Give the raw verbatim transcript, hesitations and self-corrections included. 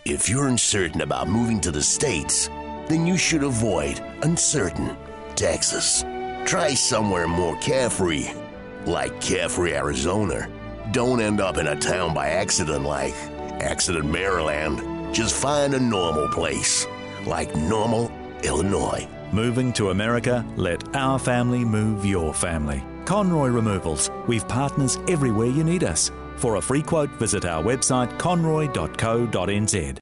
If you're uncertain about moving to the States, then you should avoid uncertain Texas. Try somewhere more carefree, like Carefree, Arizona. Don't end up in a town by accident like Accident, Maryland. Just find a normal place, like Normal, Illinois. Moving to America? Let our family move your family. Conroy Removals. We've partners everywhere you need us. For a free quote, visit our website conroy dot co dot n z.